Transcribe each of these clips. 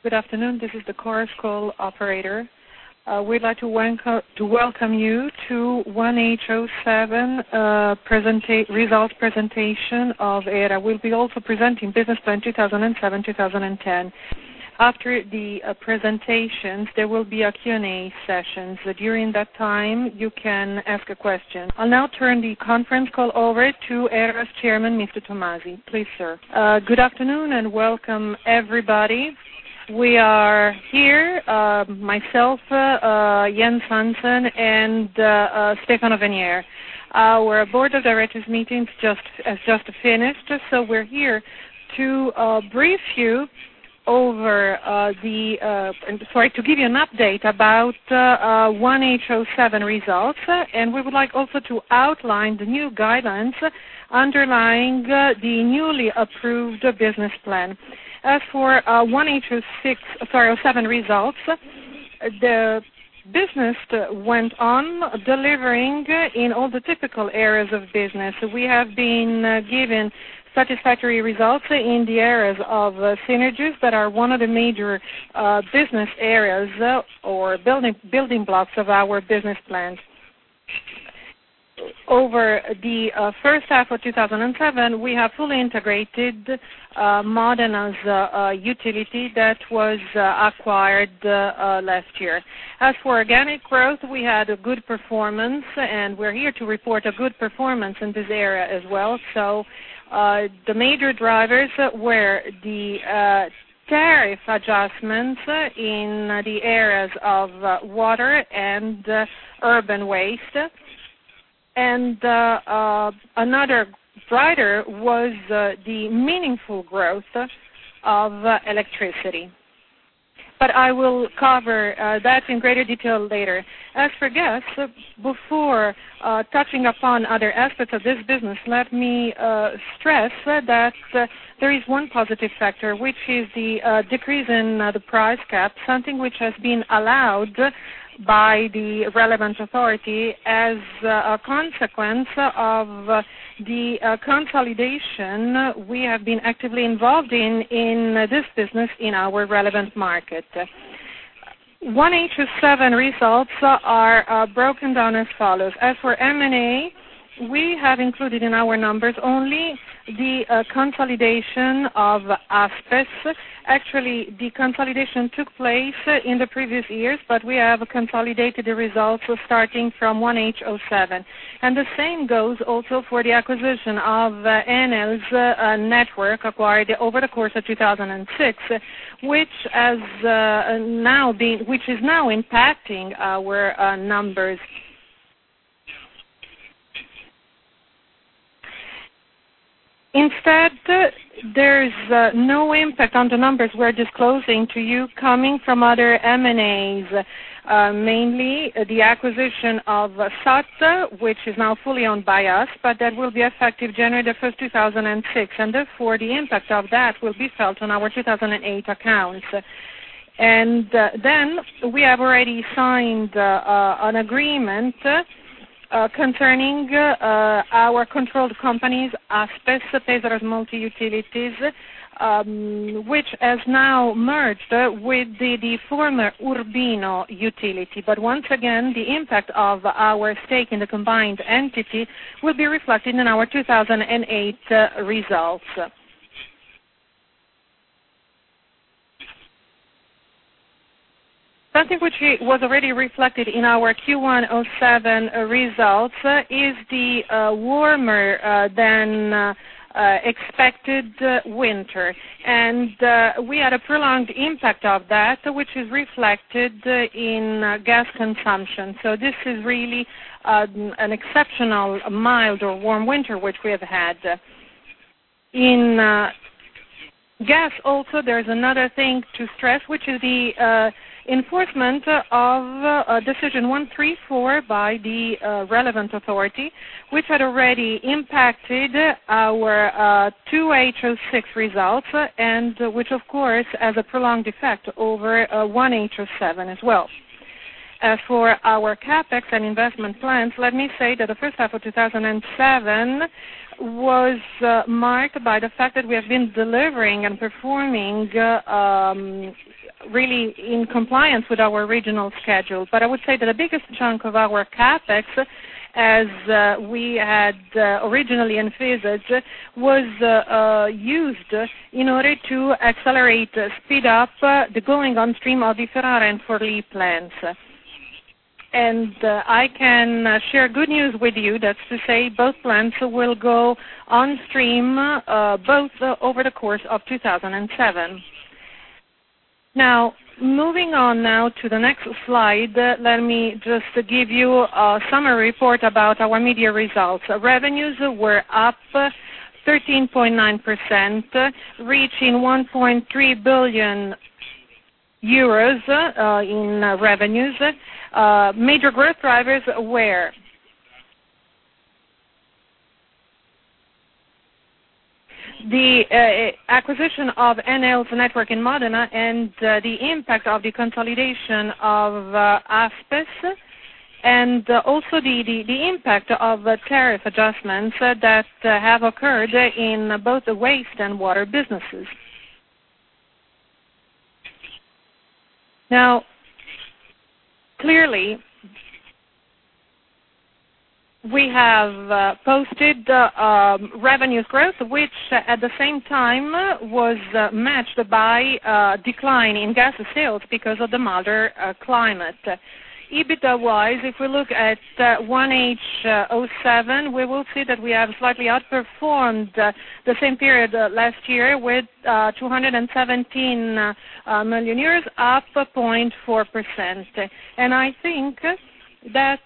Good afternoon. This is the Chorus Call operator. We'd like to welcome you to 1H07 results presentation of ERA. We'll be also presenting Business Plan 2007-2010. After the presentations, there will be a Q&A session. So during that time, you can ask a question. I'll now turn the conference call over to ERA's chairman, Mr. Tomasi. Please, sir. Good afternoon and welcome, everybody. We are here, myself, Jens Hansen, and Stefano Venier. Our board of directors meeting has just finished, so we're here to brief you over to give you an update about 1H07 results, and we would like also to outline the new guidelines underlying the newly approved business plan. As for 1H07 results, the business went on delivering in all the typical areas of business. We have been given satisfactory results in the areas of synergies that are one of the major business areas or building blocks of our business plans. Over the first half of 2007, we have fully integrated Modena's utility that was acquired last year. As for organic growth, we had a good performance, and we're here to report a good performance in this area as well. So the major drivers were the tariff adjustments in the areas of water and urban waste. And another driver was the meaningful growth of electricity. But I will cover that in greater detail later. As for gas, before touching upon other aspects of this business, let me stress that there is one positive factor, which is the decrease in the price cap, something which has been allowed by the relevant authority as a consequence of the consolidation we have been actively involved in this business in our relevant market. 1H07 results are broken down as follows. As for M&A, we have included in our numbers only the consolidation of Aspes. Actually, the consolidation took place in the previous years, but we have consolidated the results starting from 1H07. And the same goes also for the acquisition of Enel's network acquired over the course of 2006, which is now impacting our numbers. Instead, there's no impact on the numbers we're disclosing to you coming from other M&As, mainly the acquisition of SAT, which is now fully owned by us, but that will be effective January 1st, 2006, and therefore the impact of that will be felt on our 2008 accounts. And then we have already signed an agreement concerning our controlled companies, Aspes, Pesaro Multi-Utilities, which has now merged with the former Urbino utility. But once again, the impact of our stake in the combined entity will be reflected in our 2008 results. Something which was already reflected in our Q1 07 results is the warmer than expected winter. And we had a prolonged impact of that, which is reflected in gas consumption. So this is really an exceptional mild or warm winter which we have had. In gas also, there's another thing to stress, which is the enforcement of Decision 134 by the relevant authority, which had already impacted our 2H06 results, and which, of course, has a prolonged effect over 1H07 as well. As for our CapEx and investment plans, let me say that the first half of 2007 was marked by the fact that we have been delivering and performing really in compliance with our original schedule. But I would say that the biggest chunk of our CapEx, as we had originally envisaged, was used in order to accelerate, speed up the going on stream of the Ferrara and Forlì plants. And I can share good news with you. That's to say, both plants will go on stream both over the course of 2007. Now, moving on now to the next slide, let me just give you a summary report about our media results. Revenues were up 13.9%, reaching 1.3 billion euros in revenues. Major growth drivers were the acquisition of Enel's network in Modena and the impact of the consolidation of Aspes, and also the impact of tariff adjustments that have occurred in both the waste and water businesses. Now, clearly, we have posted revenue growth, which at the same time was matched by a decline in gas sales because of the milder climate. EBITDA-wise, if we look at 1H07, we will see that we have slightly outperformed the same period last year with 217 million euros, up 0.4%. And I think that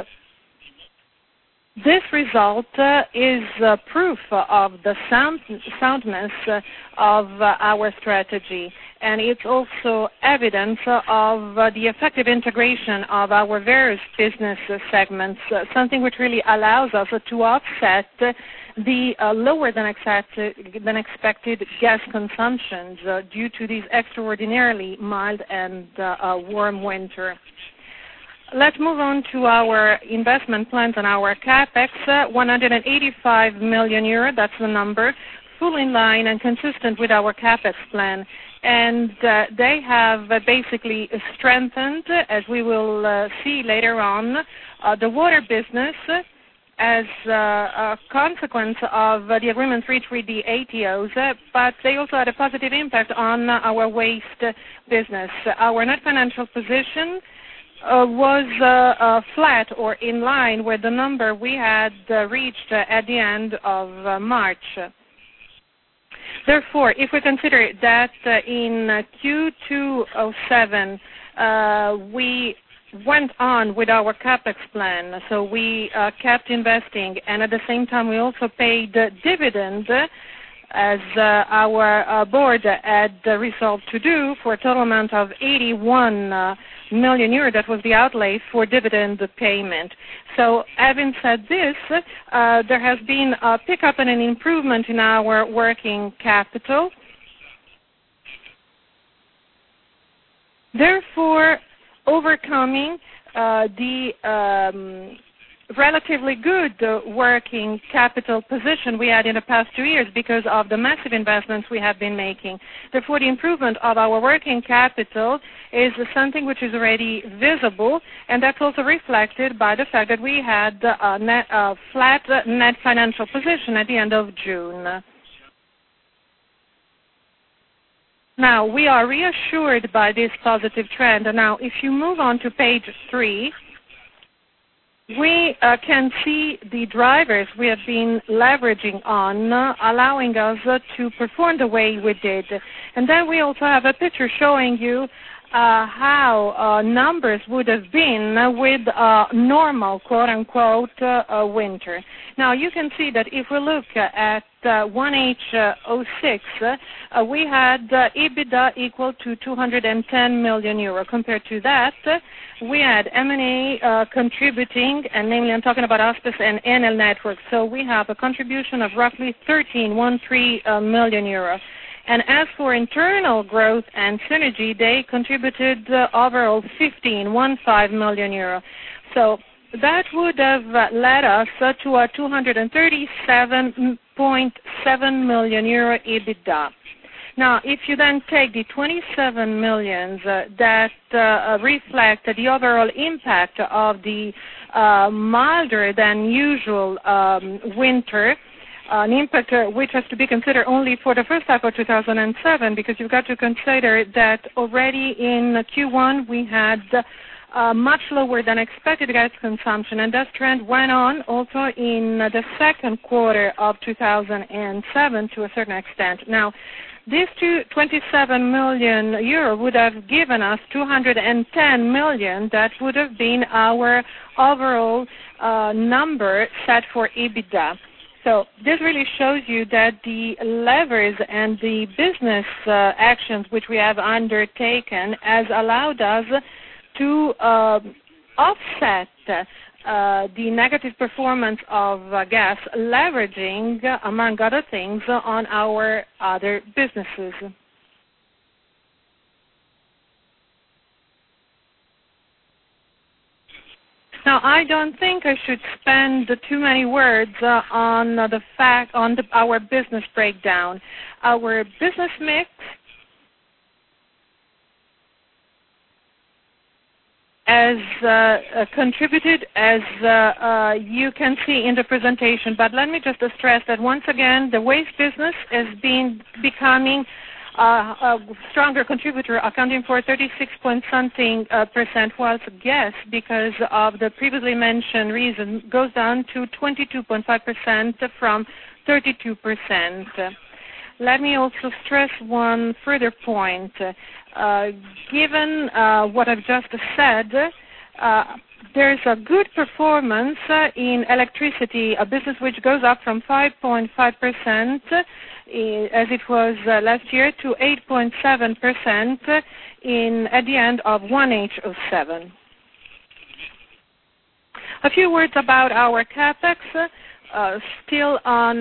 this result is proof of the soundness of our strategy, and it's also evidence of the effective integration of our various business segments, something which really allows us to offset the lower than expected gas consumptions due to these extraordinarily mild and warm winter. Let's move on to our investment plans and our CapEx. 185 million euro, that's the number, full in line and consistent with our CapEx plan. And they have basically strengthened, as we will see later on, the water business as a consequence of the agreements reached with the ATOs, but they also had a positive impact on our waste business. Our net financial position was flat or in line with the number we had reached at the end of March. Therefore, if we consider that in Q207 we went on with our CapEx plan, so we kept investing, and at the same time we also paid dividend as our board had resolved to do, for a total amount of 81 million euro. That was the outlay for dividend payment. So having said this, there has been a pickup and an improvement in our working capital. Therefore, overcoming the relatively good working capital position we had in the past 2 years because of the massive investments we have been making. Therefore, the improvement of our working capital is something which is already visible, and that's also reflected by the fact that we had a flat net financial position at the end of June. Now, we are reassured by this positive trend. And now, if you move on to page 3, we can see the drivers we have been leveraging on, allowing us to perform the way we did. And then we also have a picture showing you how numbers would have been with a normal, quote-unquote, winter. Now, you can see that if we look at 1H06, we had EBITDA equal to 210 million euro. Compared to that, we had M&A contributing, and namely I'm talking about Aspes and Enel Networks. So we have a contribution of roughly 13 million euro. And as for internal growth and synergy, they contributed overall 15 million euro. So that would have led us to a 237.7 million euro EBITDA. Now, if you then take the 27 million that reflect the overall impact of the milder than usual winter, an impact which has to be considered only for the first half of 2007, because you've got to consider that already in Q1 we had much lower than expected gas consumption, and that trend went on also in the second quarter of 2007 to a certain extent. Now, this 27 million euro would have given us 210 million. That would have been our overall number set for EBITDA. So this really shows you that the levers and the business actions which we have undertaken has allowed us to offset the negative performance of gas, leveraging, among other things, on our other businesses. Now, I don't think I should spend too many words on our business breakdown. Our business mix has contributed, as you can see in the presentation. But let me just stress that once again, the waste business is becoming a stronger contributor, accounting for 36-point-something%, whilst gas, because of the previously mentioned reason, goes down to 22.5% from 32%. Let me also stress one further point. Given what I've just said, there's a good performance in electricity, a business which goes up from 5.5% as it was last year to 8.7% at the end of 1H07. A few words about our CapEx. Still on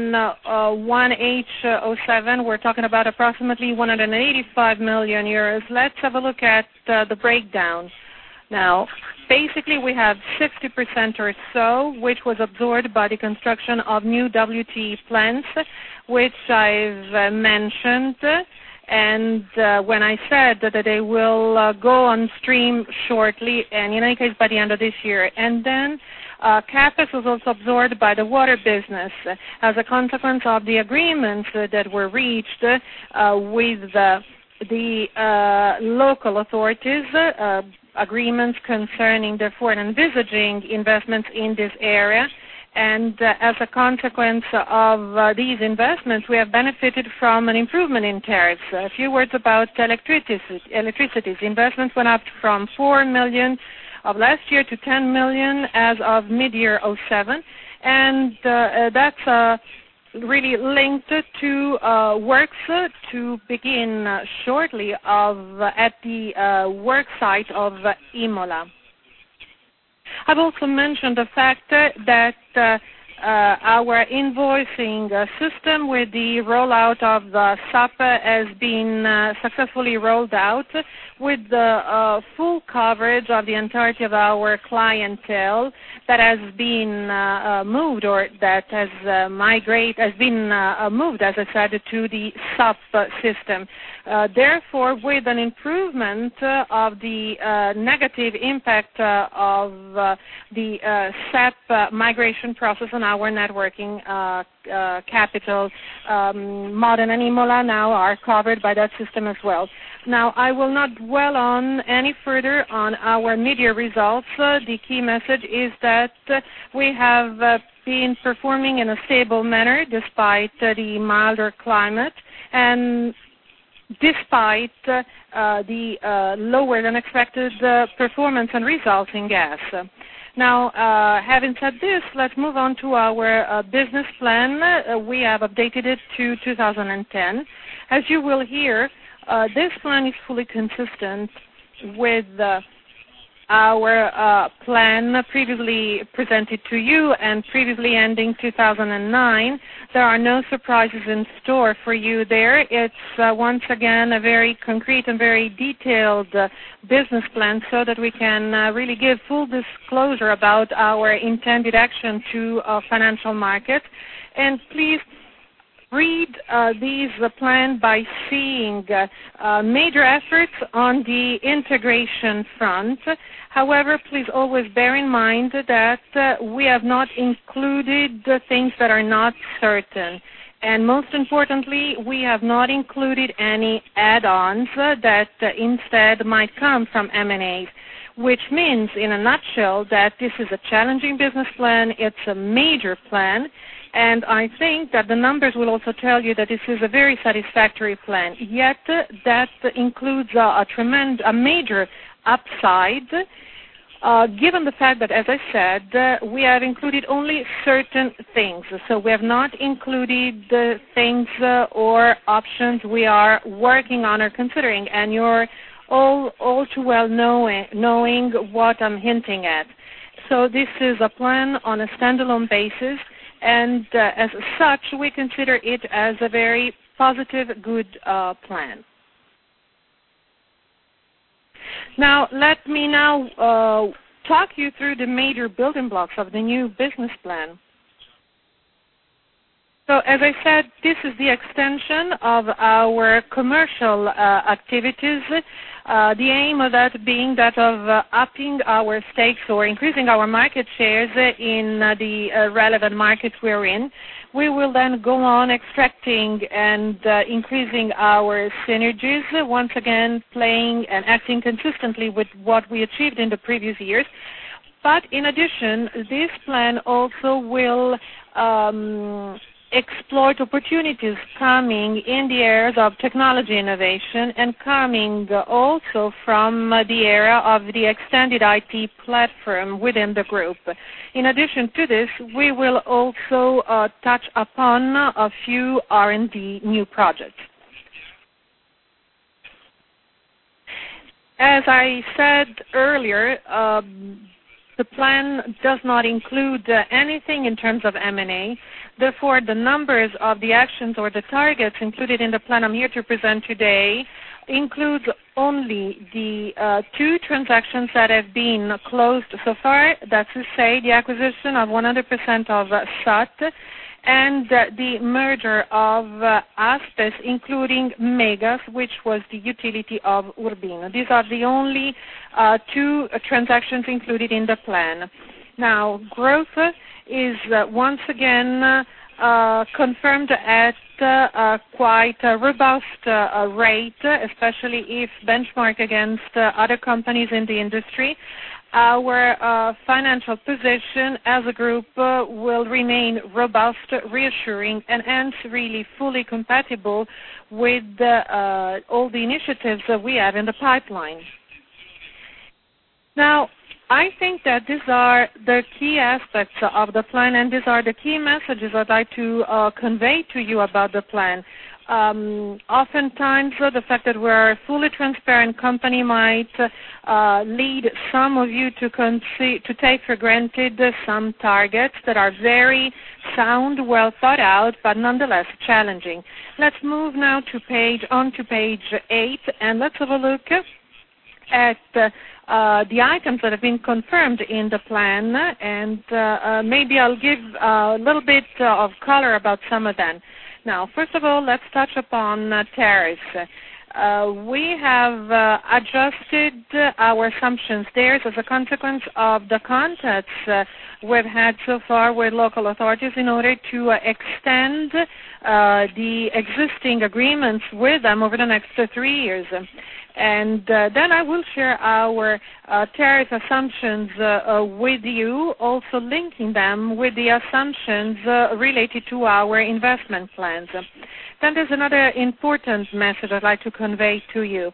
1H07, we're talking about approximately 185 million euros. Let's have a look at the breakdown. Now, basically, we have 60% or so, which was absorbed by the construction of new WTE plants, which I've mentioned. And when I said that they will go on stream shortly, and in any case by the end of this year. And then CapEx was also absorbed by the water business as a consequence of the agreements that were reached with the local authorities, agreements concerning therefore envisaging investments in this area. And as a consequence of these investments, we have benefited from an improvement in tariffs. A few words about electricity. Investments went up from 4 million of last year to 10 million as of mid-year 07. And that's really linked to works to begin shortly at the work site of Imola. I've also mentioned the fact that our invoicing system with the rollout of the SAP has been successfully rolled out with the full coverage of the entirety of our clientele that has been moved, or that has been moved, as I said, to the SAP system. Therefore, with an improvement of the negative impact of the SAP migration process on our networking capital, Modena and Imola now are covered by that system as well. Now, I will not dwell on any further on our mid-year results. The key message is that we have been performing in a stable manner despite the milder climate and despite the lower than expected performance and results in gas. Now, having said this, let's move on to our business plan. We have updated it to 2010. As you will hear, this plan is fully consistent with our plan previously presented to you and previously ending 2009. There are no surprises in store for you there. It's once again a very concrete and very detailed business plan so that we can really give full disclosure about our intended action to financial markets. And please read these plan by seeing major efforts on the integration front. However, please always bear in mind that we have not included the things that are not certain. And most importantly, we have not included any add-ons that instead might come from M&As, which means, in a nutshell, that this is a challenging business plan. It's a major plan. And I think that the numbers will also tell you that this is a very satisfactory plan. Yet that includes a major upside, given the fact that, as I said, we have included only certain things. So we have not included the things or options we are working on or considering, and you're all too well knowing what I'm hinting at. So this is a plan on a standalone basis, and as such, we consider it as a very positive, good plan. Now, let me talk you through the major building blocks of the new business plan. So, as I said, this is the extension of our commercial activities, the aim of that being that of upping our stakes or increasing our market shares in the relevant markets we're in. We will then go on extracting and increasing our synergies, once again playing and acting consistently with what we achieved in the previous years. But in addition, this plan also will exploit opportunities coming in the areas of technology innovation and coming also from the area of the extended IT platform within the group. In addition to this, we will also touch upon a few R&D new projects. As I said earlier, the plan does not include anything in terms of M&A. Therefore, the numbers of the actions or the targets included in the plan I'm here to present today includes only the two transactions that have been closed so far, that's to say the acquisition of 100% of SAT and the merger of Aspes, including Megas, which was the utility of Urbino. These are the only two transactions included in the plan. Now, growth is once again confirmed at quite a robust rate, especially if benchmarked against other companies in the industry. Our financial position as a group will remain robust, reassuring, and hence really fully compatible with all the initiatives that we have in the pipeline. Now, I think that these are the key aspects of the plan, and these are the key messages I'd like to convey to you about the plan. Oftentimes, the fact that we're a fully transparent company might lead some of you to take for granted some targets that are very sound, well thought out, but nonetheless challenging. Let's move now to page 8, and let's have a look at the items that have been confirmed in the plan, and maybe I'll give a little bit of color about some of them. Now, first of all, let's touch upon tariffs. We have adjusted our assumptions there as a consequence of the contacts we've had so far with local authorities in order to extend the existing agreements with them over the next 3 years. And then I will share our tariff assumptions with you, also linking them with the assumptions related to our investment plans. Then there's another important message I'd like to convey to you.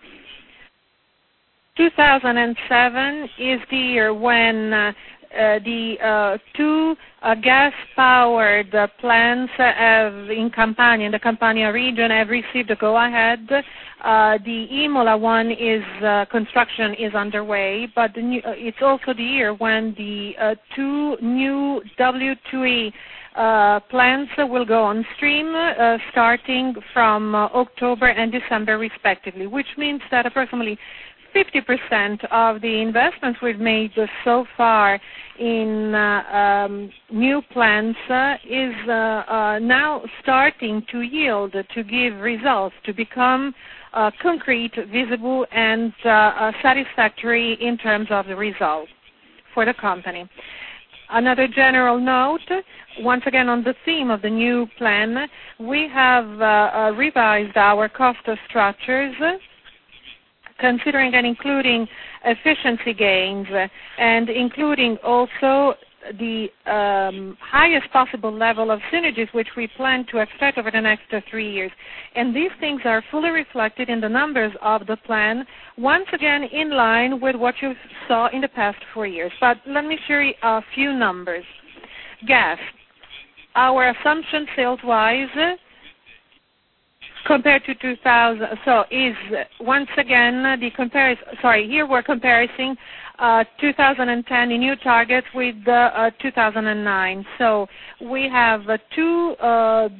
2007 is the year when the two gas-powered plants in Campania, in the Campania region, have received a go-ahead. The Imola one construction is underway, but it's also the year when the two new W2E plants will go on stream starting from October and December respectively, which means that approximately 50% of the investments we've made so far in new plants is now starting to yield, to give results, to become concrete, visible, and satisfactory in terms of the results for the company. Another general note, once again on the theme of the new plan, we have revised our cost structures, considering and including efficiency gains, and including also the highest possible level of synergies which we plan to extract over the next 3 years. And these things are fully reflected in the numbers of the plan, once again in line with what you saw in the past 4 years. But let me share a few numbers. Gas, our assumption sales-wise, compared to 2000, so is once again the comparison. Sorry, here we're comparing 2010 new targets with 2009. So we have 2.4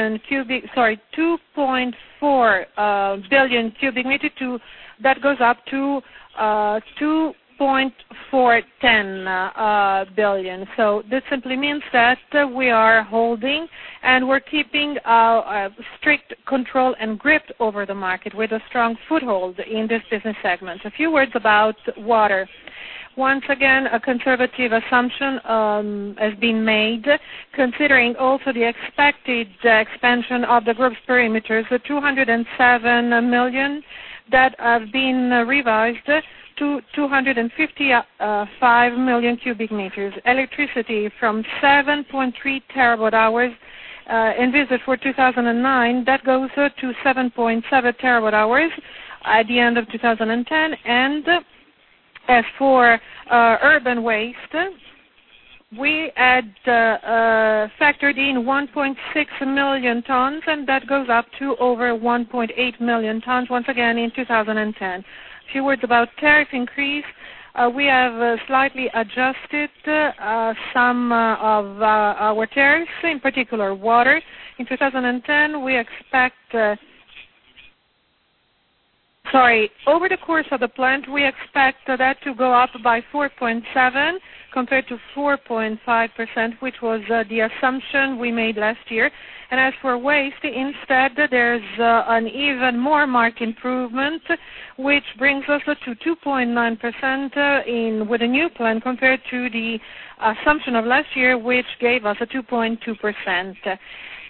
billion cubic meter that goes up to 2.410 billion. So this simply means that we are holding and we're keeping strict control and grip over the market with a strong foothold in this business segment. A few words about water. Once again, a conservative assumption has been made, considering also the expected expansion of the group's perimeters, the 207 million that have been revised to 255 million cubic meters. Electricity from 7.3 terawatt hours envisaged for 2009, that goes to 7.7 terawatt hours at the end of 2010. And as for urban waste, we had factored in 1.6 million tons, and that goes up to over 1.8 million tons once again in 2010. A few words about tariff increase. We have slightly adjusted some of our tariffs, in particular water. In 2010, we expect over the course of the plant, we expect that to go up by 4.7% compared to 4.5%, which was the assumption we made last year. And as for waste, instead, there's an even more marked improvement, which brings us to 2.9% with a new plan compared to the assumption of last year, which gave us a 2.2%.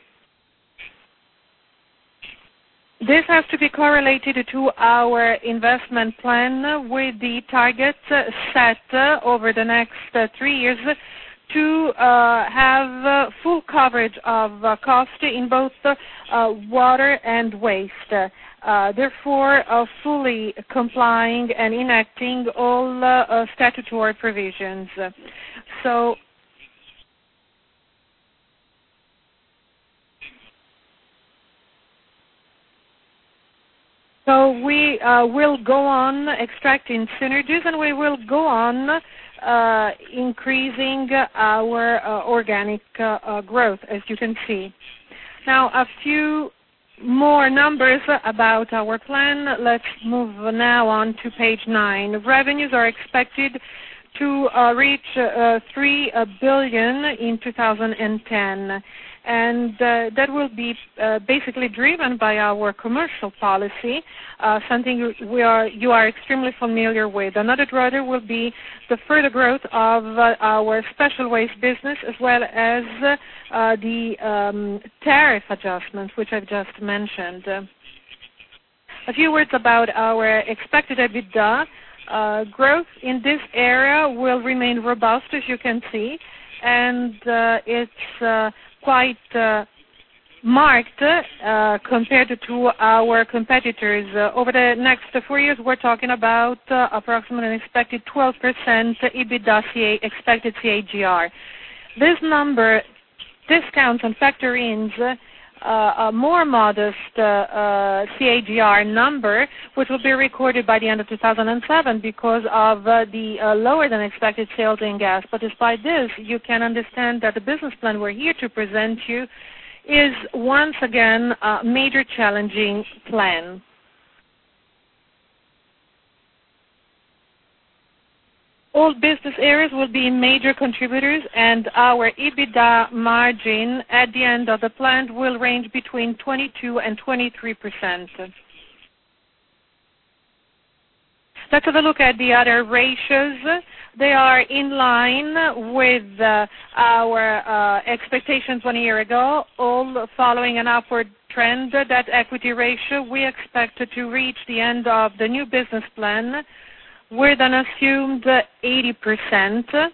This has to be correlated to our investment plan with the targets set over the next 3 years to have full coverage of cost in both water and waste, therefore fully complying and enacting all statutory provisions. So we will go on extracting synergies, and we will go on increasing our organic growth, as you can see. Now, a few more numbers about our plan. Let's move now on to page 9. Revenues are expected to reach 3 billion in 2010. And that will be basically driven by our commercial policy, something you are extremely familiar with. Another driver will be the further growth of our special waste business, as well as the tariff adjustments, which I've just mentioned. A few words about our expected EBITDA. Growth in this area will remain robust, as you can see, and it's quite marked compared to our competitors. Over the next 4 years, we're talking about approximately an expected 12% EBITDA expected CAGR. This number discounts and factor-ins a more modest CAGR number, which will be recorded by the end of 2007 because of the lower than expected sales in gas. But despite this, you can understand that the business plan we're here to present you is once again a major challenging plan. All business areas will be major contributors, and our EBITDA margin at the end of the plan will range between 22 and 23%. Let's have a look at the other ratios. They are in line with our expectations 1 year ago, all following an upward trend. That equity ratio we expect to reach the end of the new business plan with an assumed 80%.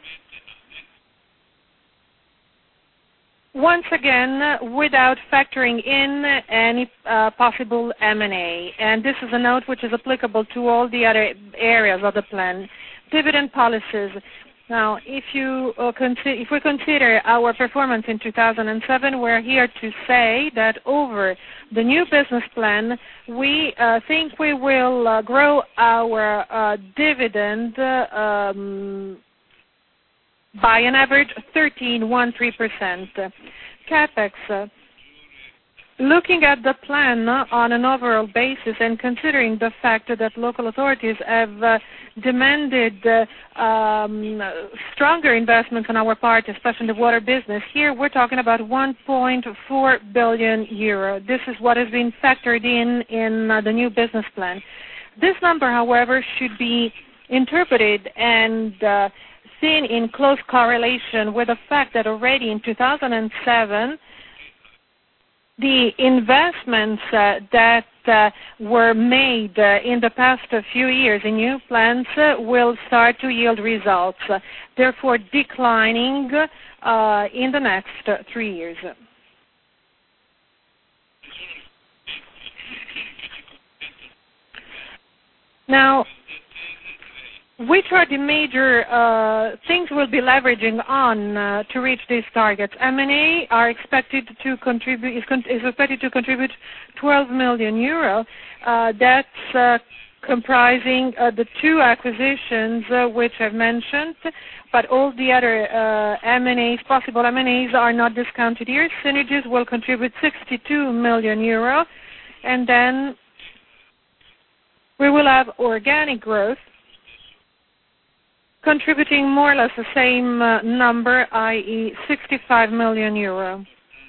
Once again, without factoring in any possible M&A. And this is a note which is applicable to all the other areas of the plan. Dividend policies. Now, if we consider our performance in 2007, we're here to say that over the new business plan, we think we will grow our dividend by an average 13.13%. CapEx. Looking at the plan on an overall basis and considering the fact that local authorities have demanded stronger investments on our part, especially in the water business, here we're talking about 1.4 billion euro. This is what has been factored in the new business plan. This number, however, should be interpreted and seen in close correlation with the fact that already in 2007, the investments that were made in the past few years in new plants will start to yield results, therefore declining in the next 3 years. Now, which are the major things we'll be leveraging on to reach these targets? M&A are expected to contribute is expected to contribute 12 million euro. That's comprising the 2 acquisitions which I've mentioned, but all the other M&As, possible M&As, are not discounted here. Synergies will contribute 62 million euro, and then we will have organic growth contributing more or less the same number, i.e. 65 million euro.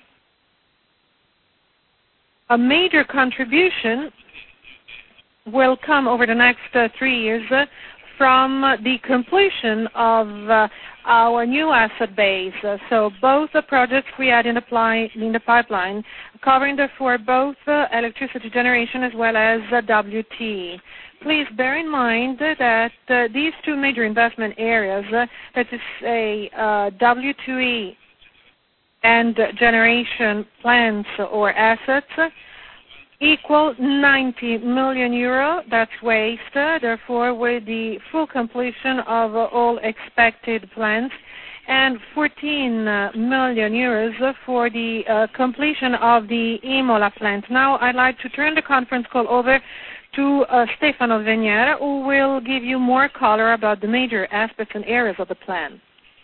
A major contribution will come over the next 3 years from the completion of our new asset base. So both the projects we had in the pipeline, covering therefore both electricity generation as well as WT. Please bear in mind that these 2 major investment areas, that is a W2E and generation plants or assets, equal 90 million euro. That's waste. Therefore, with the full completion of all expected plants, and 14 million euros for the completion of the Imola plant. Now, I'd like to turn the conference call over to Stefano Venier, who will give you more color about the major aspects and areas of the plan.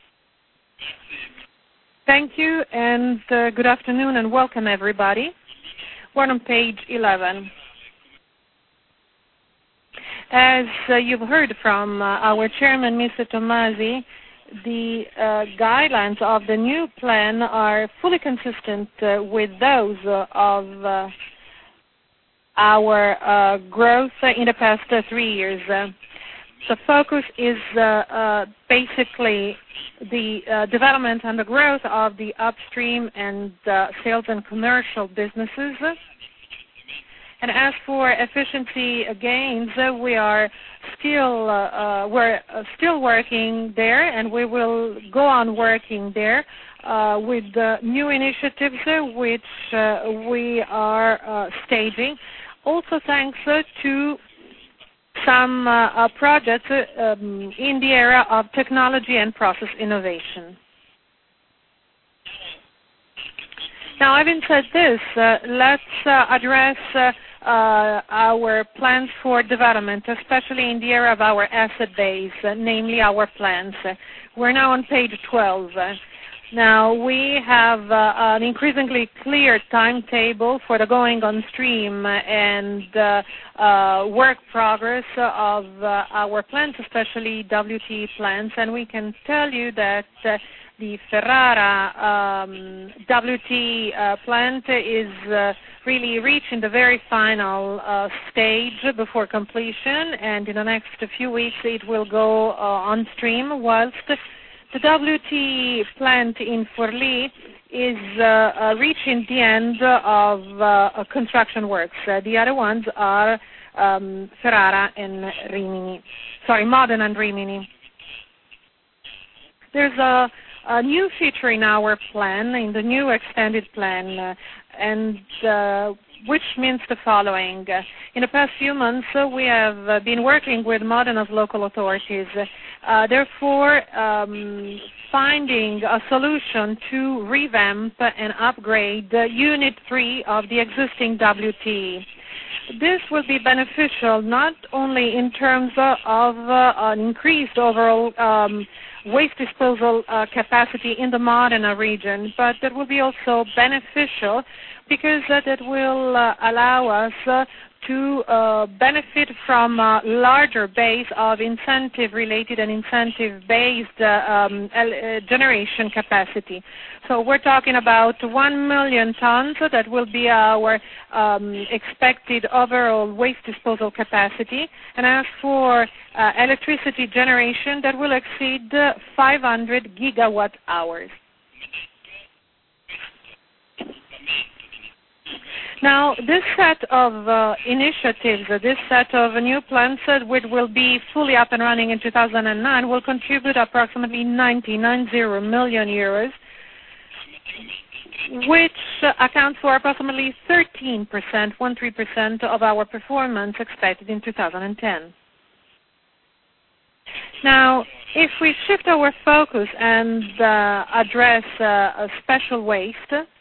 Thank you, and good afternoon, and welcome, everybody. We're on page 11. As you've heard from our chairman, Mr. Tommasi, the guidelines of the new plan are fully consistent with those of our growth in the past 3 years. The focus is basically the development and the growth of the upstream and sales and commercial businesses. And as for efficiency gains, we're still working there, and we will go on working there with new initiatives which we are staging. Also thanks to some projects in the area of technology and process innovation. Now, having said this, let's address our plans for development, especially in the area of our asset base, namely our plants. We're now on page 12. Now, we have an increasingly clear timetable for the going on stream and work progress of our plants, especially WTE plants, and we can tell you that the Ferrara WTE plant is really reaching the very final stage before completion, and in the next few weeks it will go on stream, whilst the WTE plant in Forlì is reaching the end of construction works. The other ones are Ferrara and Rimini. Sorry, Modena and Rimini. There's a new feature in our plan, in the new extended plan, and which means the following. In the past few months, we have been working with Modena's local authorities, therefore finding a solution to revamp and upgrade Unit 3 of the existing WTE. This will be beneficial not only in terms of an increased overall waste disposal capacity in the Modena region, but it will be also beneficial because it will allow us to benefit from a larger base of incentive-related and incentive-based generation capacity. So we're talking about 1 million tons. That will be our expected overall waste disposal capacity. And as for electricity generation, that will exceed 500 gigawatt hours. Now, this set of initiatives, this set of new plants, which will be fully up and running in 2009, will contribute approximately 90 million euros, which accounts for approximately 13% of our performance expected in 2010. Now, if we shift our focus and address special waste,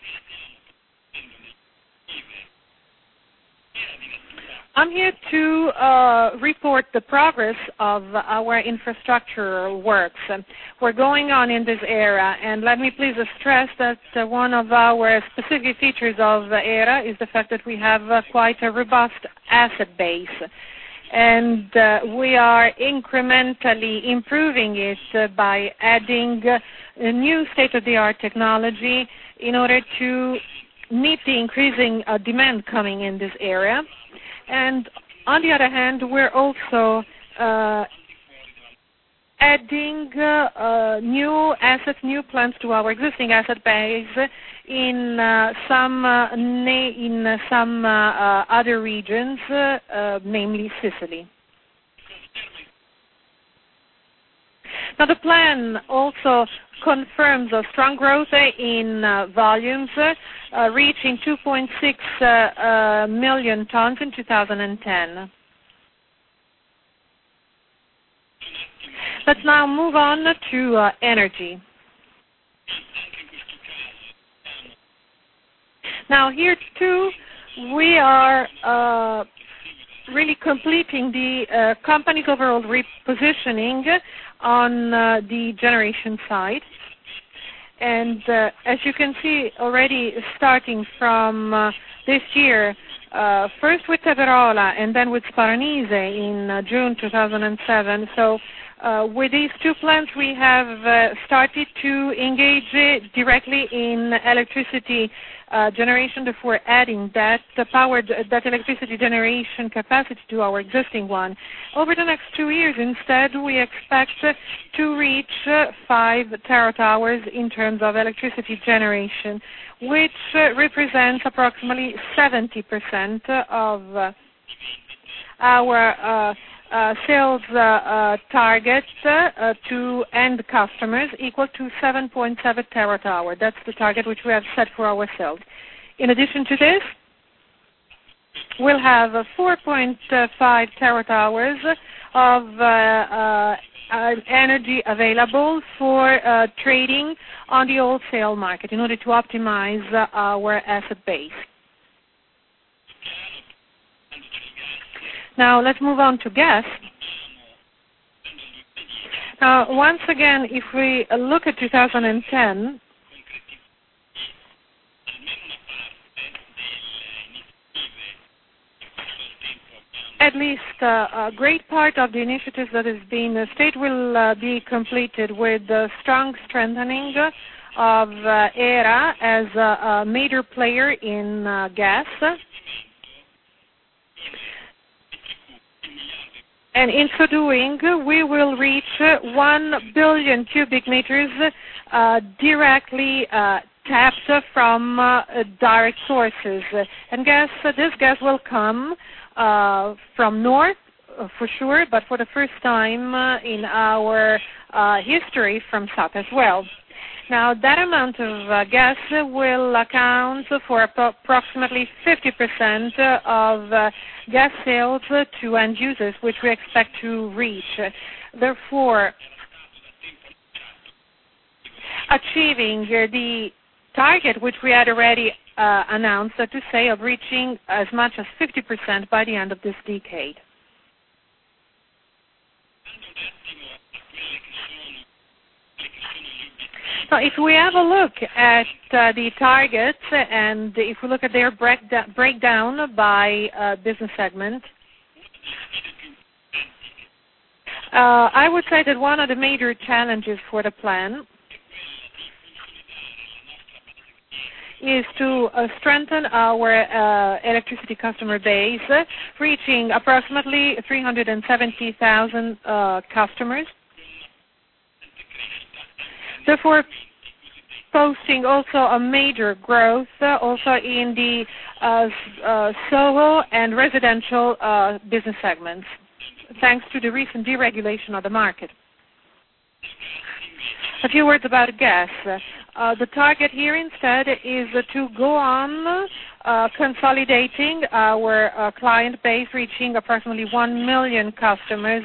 I'm here to report the progress of our infrastructure works. We're going on in this area, and let me please stress that one of our specific features of ERA is the fact that we have quite a robust asset base, and we are incrementally improving it by adding new state-of-the-art technology in order to meet the increasing demand coming in this area. And on the other hand, we're also adding new assets, new plants to our existing asset base in some other regions, namely Sicily. Now, the plan also confirms a strong growth in volumes, reaching 2.6 million tons in 2010. Let's now move on to energy. Now, here too, we are really completing the company's overall repositioning on the generation side. And as you can see already, starting from this year, first with Teverola and then with Sparanise in June 2007. So with these two plants, we have started to engage directly in electricity generation before adding that electricity generation capacity to our existing one. Over the next 2 years, instead, we expect to reach 5 terawatt-hours in terms of electricity generation, which represents approximately 70% of our sales target to end customers, equal to 7.7 terawatt-hour. That's the target which we have set for ourselves. In addition to this, we'll have 4.5 terawatt-hours of energy available for trading on the wholesale market in order to optimize our asset base. Now, let's move on to gas. Once again, if we look at 2010, at least a great part of the initiatives that has been staged will be completed with the strong strengthening of ERA as a major player in gas. And in so doing, we will reach 1 billion cubic meters directly tapped from direct sources. And this gas will come from north, for sure, but for the first time in our history, from south as well. Now, that amount of gas will account for approximately 50% of gas sales to end users, which we expect to reach. Therefore, achieving the target, which we had already announced, to say, of reaching as much as 50% by the end of this decade. So if we have a look at the targets, and if we look at their breakdown by business segment, I would say that one of the major challenges for the plan is to strengthen our electricity customer base, reaching approximately 370,000 customers. Therefore, posting also a major growth also in the SOHO and residential business segments, thanks to the recent deregulation of the market. A few words about gas. The target here instead is to go on consolidating our client base, reaching approximately 1 million customers,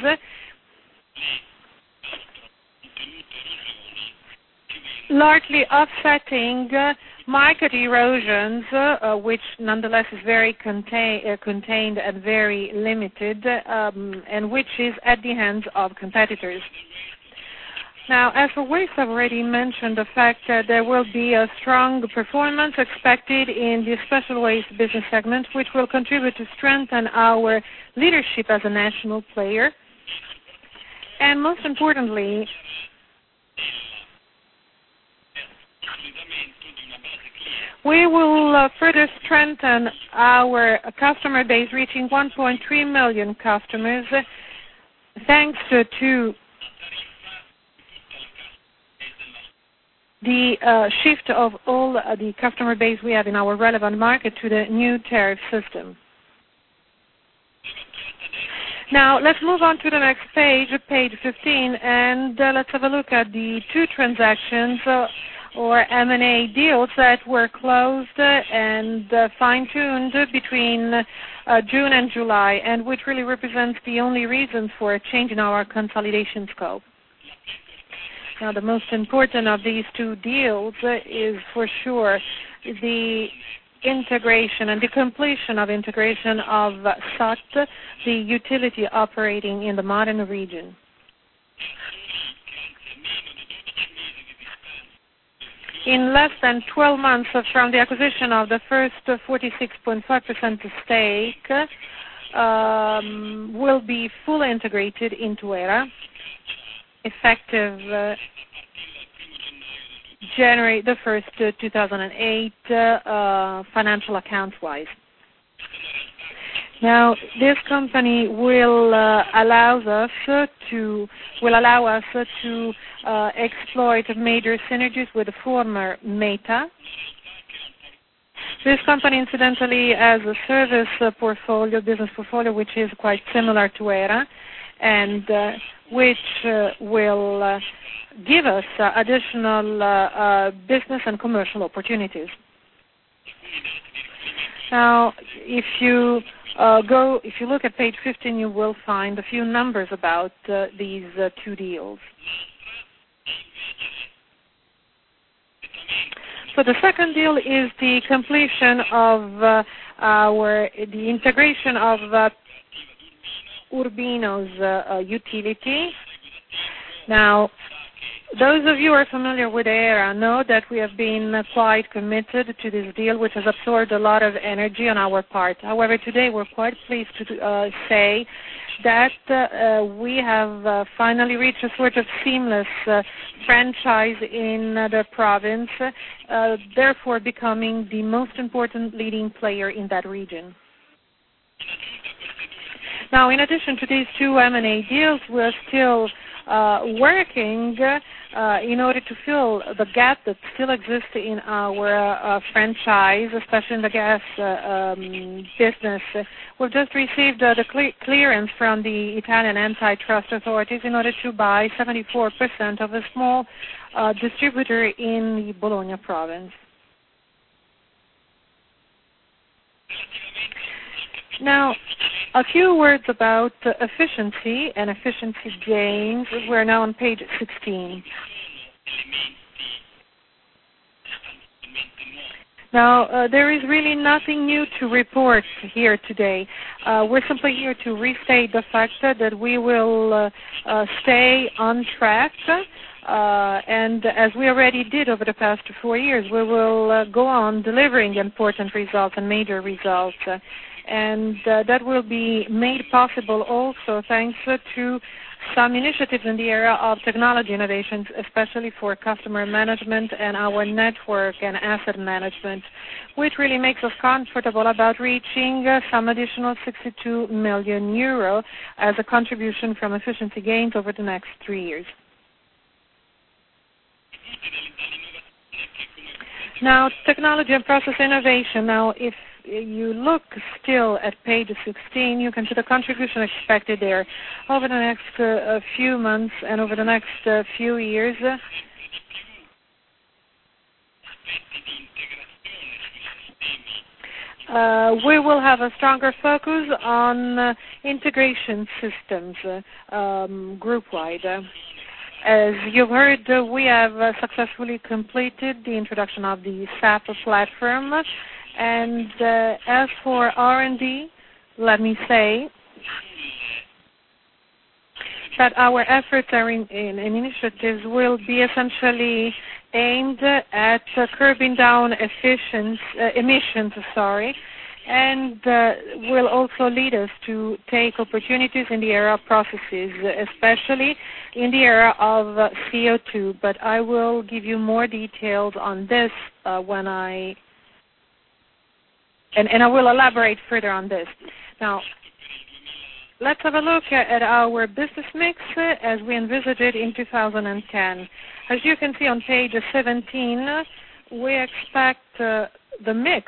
largely offsetting market erosions, which nonetheless is very contained and very limited, and which is at the hands of competitors. Now, as for waste, I've already mentioned the fact that there will be a strong performance expected in the special waste business segment, which will contribute to strengthen our leadership as a national player. And most importantly, we will further strengthen our customer base, reaching 1.3 million customers, thanks to the shift of all the customer base we have in our relevant market to the new tariff system. Now, let's move on to the next page, page 15, and let's have a look at the two transactions or M&A deals that were closed and fine-tuned between June and July, and which really represents the only reason for a change in our consolidation scope. Now, the most important of these two deals is for sure the integration and the completion of integration of SAT, the utility operating in the Modena region. In less than 12 months from the acquisition of the first 46.5% stake, will be fully integrated into ERA, effective January the 1st, 2008, financial accounts-wise. Now, this company will allow us to exploit major synergies with the former Meta. This company, incidentally, has a service portfolio, business portfolio, which is quite similar to ERA, and which will give us additional business and commercial opportunities. Now, if you look at page 15, you will find a few numbers about these two deals. So the second deal is the completion of the integration of Urbino's utility. Now, Those of you who are familiar with ERA know that we have been quite committed to this deal, which has absorbed a lot of energy on our part. However, today we're quite pleased to say that we have finally reached a sort of seamless franchise in the province, therefore becoming the most important leading player in that region. Now, in addition to these two M&A deals, we're still working in order to fill the gap that still exists in our franchise, especially in the gas business. We've just received the clearance from the Italian antitrust authorities in order to buy 74% of a small distributor in the Bologna province. Now, a few words about efficiency and efficiency gains. We're now on page 16. Now, there is really nothing new to report here today. We're simply here to restate the fact that we will stay on track, and as we already did over the past 4 years, we will go on delivering important results and major results. And that will be made possible also thanks to some initiatives in the area of technology innovations, especially for customer management and our network and asset management, which really makes us comfortable about reaching some additional 62 million euro as a contribution from efficiency gains over the next 3 years. Now, technology and process innovation. Now, if you look still at page 16, you can see the contribution expected there over the next few months and over the next few years. We will have a stronger focus on integration systems group-wide. As you've heard, we have successfully completed the introduction of the SAP platform. And as for R&D, let me say that our efforts in initiatives will be essentially aimed at curbing down emissions, and will also lead us to take opportunities in the area of processes, especially in the area of CO2. But I will give you more details on this when And I will elaborate further on this. Now, let's have a look at our business mix as we envisaged it in 2010. As you can see on page 17, we expect the mix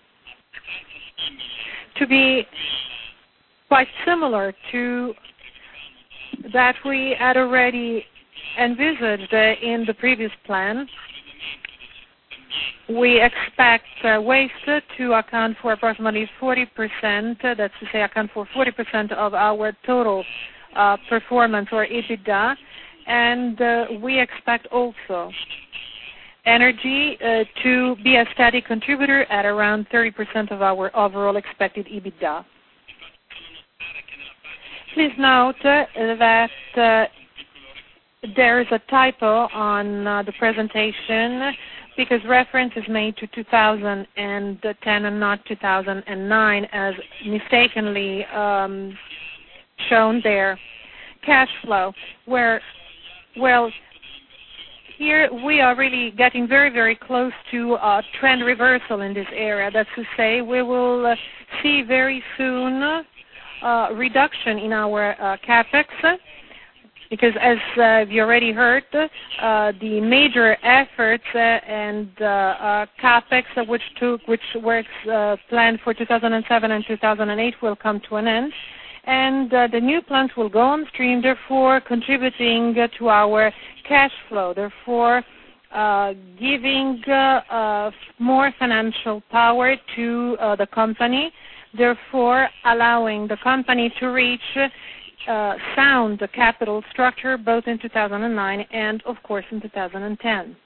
to be quite similar to that we had already envisaged in the previous plan. We expect waste to account for approximately 40%, that's to say account for 40% of our total performance or EBITDA, and we expect also energy to be a steady contributor at around 30% of our overall expected EBITDA. Please note that there is a typo on the presentation, because reference is made to 2010 and not 2009, as mistakenly shown there. Cash flow, here we are really getting very, very close to a trend reversal in this area. That's to say, we will see very soon reduction in our CapEx, because as you already heard, the major efforts and CapEx which were planned for 2007 and 2008 will come to an end, and the new plants will go on stream, therefore contributing to our cash flow, therefore giving more financial power to the company, therefore allowing the company to reach sound capital structure both in 2009 and, of course, in 2010.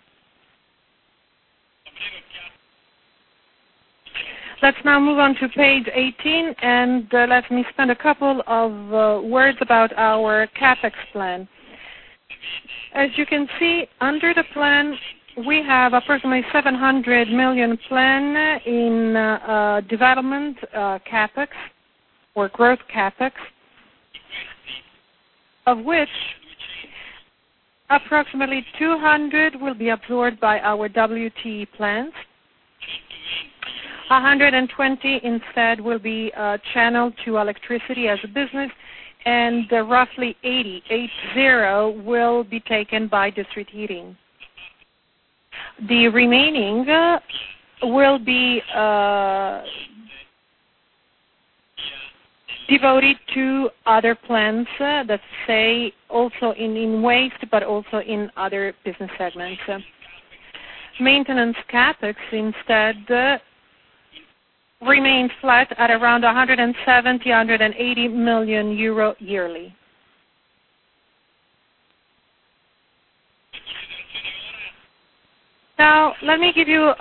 Let's now move on to page 18, and let me spend a couple of words about our CapEx plan. As you can see, under the plan, we have approximately 700 million plan in development capex or growth capex, of which approximately 200 will be absorbed by our WTE plants. 120 instead will be channeled to electricity as a business, and roughly 80 will be taken by district heating. The remaining will be devoted to other plants that say also in waste, but also in other business segments. Maintenance capex instead remains flat at around 170, 180 million euro yearly. Now, let me give you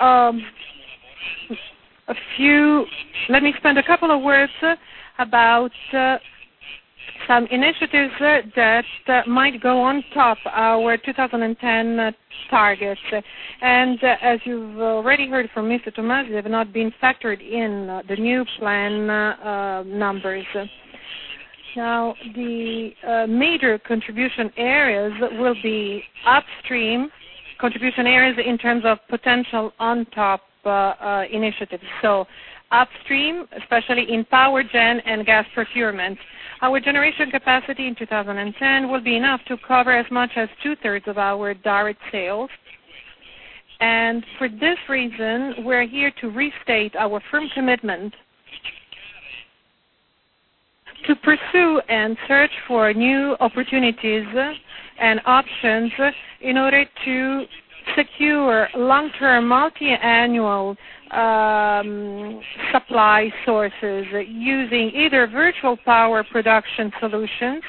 let me spend a couple of words about some initiatives that might go on top our 2010 targets. And as you've already heard from Mr. Tomasi, they have not been factored in the new plan numbers. Now, the major contribution areas will be upstream contribution areas in terms of potential on-top initiatives. So upstream, especially in power gen and gas procurement. Our generation capacity in 2010 will be enough to cover as much as 2/3 of our direct sales. And for this reason, we're here to restate our firm commitment to pursue and search for new opportunities and options in order to secure long-term, multi-annual supply sources using either virtual power production solutions,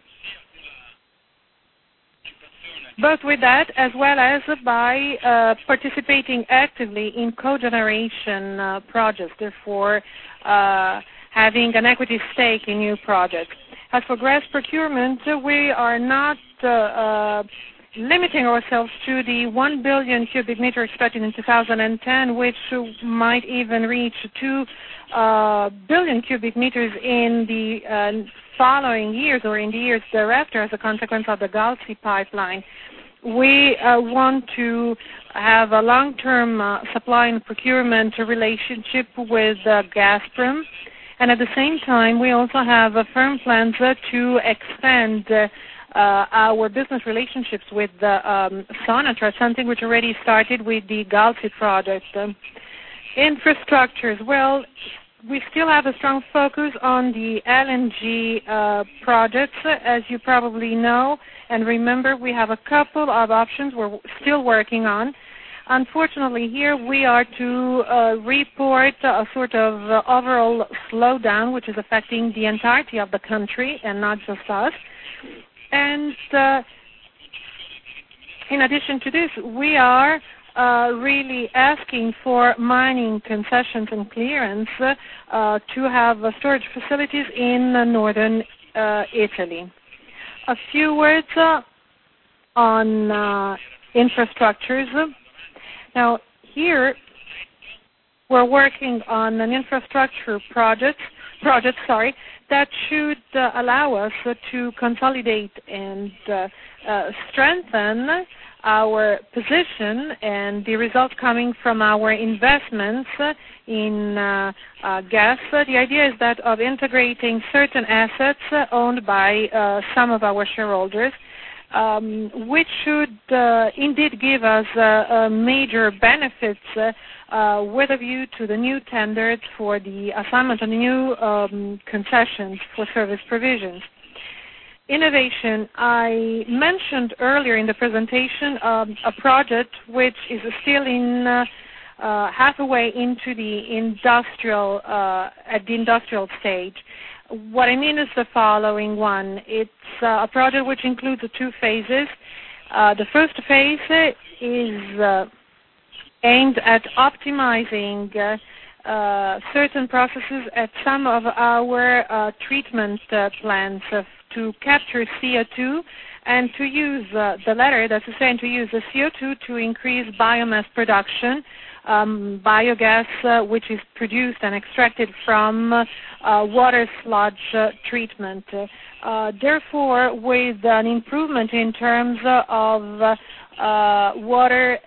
both with that as well as by participating actively in cogeneration projects, therefore having an equity stake in new projects. As for gas procurement, we are not limiting ourselves to the 1 billion cubic meter expected in 2010, which might even reach 2 billion cubic meters in the following years or in the years thereafter as a consequence of the Galsi pipeline. We want to have a long-term supply and procurement relationship with Gazprom, and at the same time we also have firm plans to expand our business relationships with Sonatrach, something which already started with the Galsi project. Infrastructures, well, we still have a strong focus on the LNG projects. As you probably know and remember, we have a couple of options we're still working on. Unfortunately, here we are to report a sort of overall slowdown, which is affecting the entirety of the country and not just us. And in addition to this, we are really asking for mining concessions and clearance to have storage facilities in northern Italy. A few words on infrastructures. Now, here we're working on an infrastructure project that should allow us to consolidate and strengthen our position and the results coming from our investments in gas. The idea is that of integrating certain assets owned by some of our shareholders, which should indeed give us major benefits with a view to the new tenders for the assignment of new concessions for service provisions. Innovation, I mentioned earlier in the presentation a project which is still in halfway into the industrial at the industrial stage. What I mean is the following one. It's a project which includes 2 phases. The first phase is aimed at optimizing certain processes at some of our treatment plants to capture CO2 and to use the latter, that's to say, to use the CO2 to increase biomass production, biogas, which is produced and extracted from water sludge treatment. Therefore, with an improvement in terms of water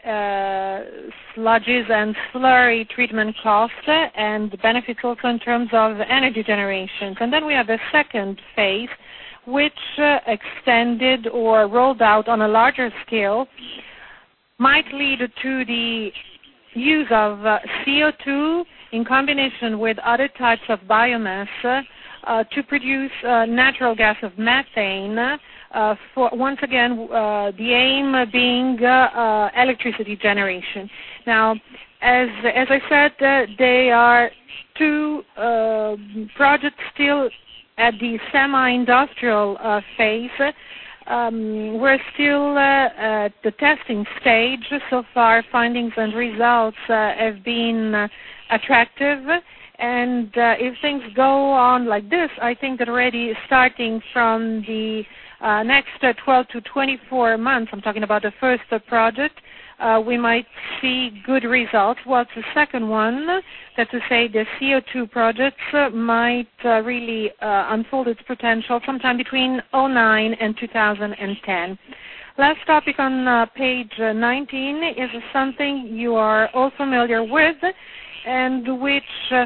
sludges and slurry treatment costs, and benefits also in terms of energy generation. And then we have a second phase, which extended or rolled out on a larger scale, might lead to the use of CO2 in combination with other types of biomass to produce natural gas of methane, for once again the aim being electricity generation. Now, as I said, they are two projects still at the semi-industrial phase. We're still at the testing stage. So far, findings and results have been attractive. And if things go on like this, I think that already starting from the next 12 to 24 months, I'm talking about the first project, we might see good results. Whilst the second one, that's to say the CO2 project, might really unfold its potential sometime between 2009 and 2010. Last topic on page 19 is something you are all familiar with, and which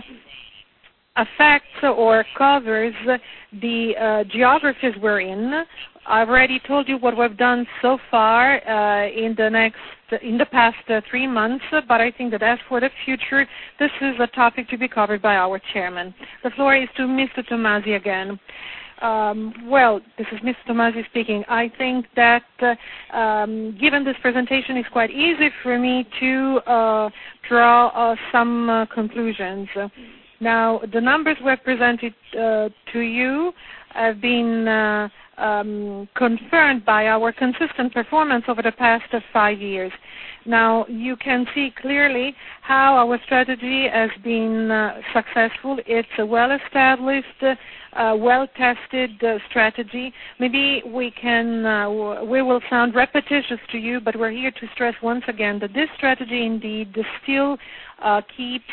affects or covers the geographies we're in. I've already told you what we've done so far in the past 3 months, but I think that as for the future, this is a topic to be covered by our chairman. The floor is to Mr. Tommasi again. Well, this is Mr. Tommasi speaking. I think that given this presentation, it's quite easy for me to draw some conclusions. Now, the numbers we've presented to you have been confirmed by our consistent performance over the past 5 years. Now, you can see clearly how our strategy has been successful. It's a well-established, well-tested strategy. Maybe we will sound repetitious to you, but we're here to stress once again that this strategy indeed still keeps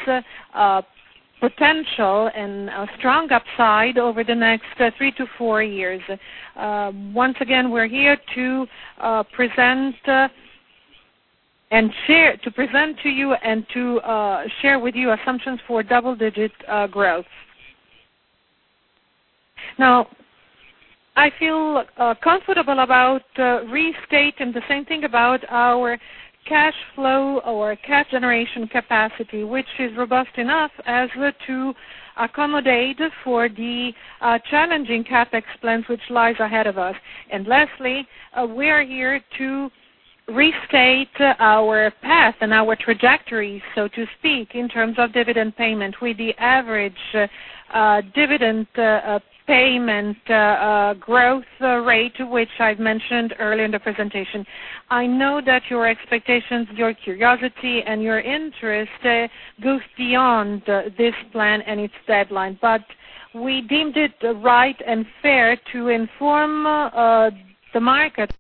potential and a strong upside over the next 3 to 4 years. Once again, we're here to present to you and to share with you assumptions for double-digit growth. Now, I feel comfortable about restating the same thing about our cash flow or cash generation capacity, which is robust enough as to accommodate for the challenging CapEx plans which lies ahead of us. And lastly, we are here to restate our path and our trajectory, so to speak, in terms of dividend payment, with the average dividend payment growth rate, which I've mentioned earlier in the presentation. I know that your expectations, your curiosity, and your interest goes beyond this plan and its deadline, but we deemed it right and fair to inform the market